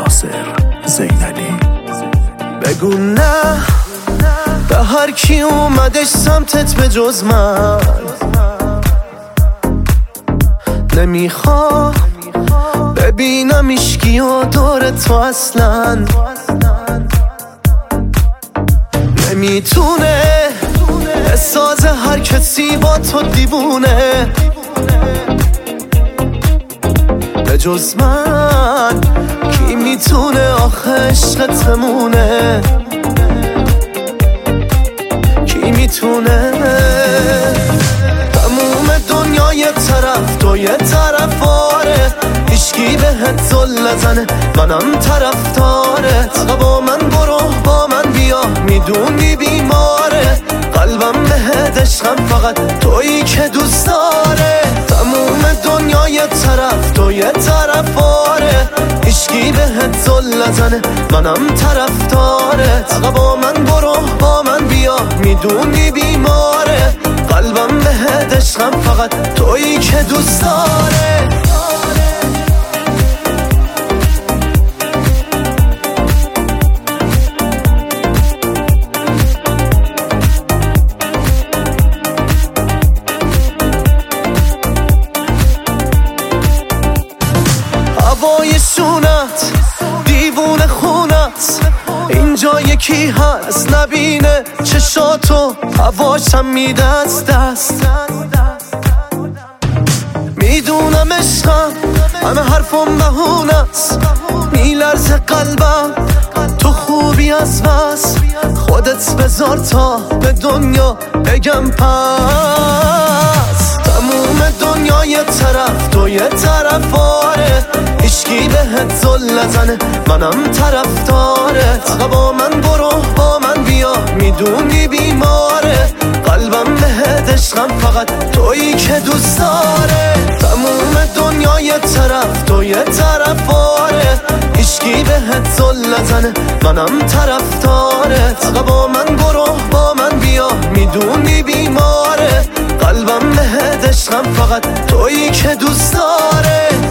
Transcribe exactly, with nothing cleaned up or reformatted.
ناصر زینلی. بگو نه به هر کی اومدش سمتت به جز من، نمیخوام ببینم ایشکی و دور تو اصلا. نمیتونه بساز هر کسی با تو دیوونه به جز من. کی میتونه آخه عشقت بمونه؟ کی میتونه؟ تموم دنیا یه طرف تو یه طرف آره، هیچکی بهت زل نزنه منم طرفدارت. با من برو با من بیا میدونی بیماره، قلبم بهت عشقم فقط تویی که دوست داره. تموم دنیا یه طرف تو یه طرف آره، هیچکی بهت زل نزنه منم طرفدارت. با من برو با من بیا میدونی بیماره، قلبم بهت عشقم فقط تویی که دوست داره. هوای شونت دیوونه خونت، اینجا یکی هست نبینه چشاتو، هواشم میده از دست. میدونم عشقم همه حرفم بهونست، میلرزه قلبم تو خوبی از بس. خودت بذار تا به دنیا بگم پس. تموم دنیا یه طرف تو یه طرف آره، هیچکی بهت زل نزنه منم طرفدارت. با من برو با من بیا میدونی بیماره، قلبم بهت عشقم فقط تویی که دوست داره. تموم دنیا یه طرف تو یه طرف آره، هیچکی بهت زل نزنه منم طرفدارت. با من برو با من بیا میدونی بیماره، قلبم بهت عشقم فقط تویی که دوست داره.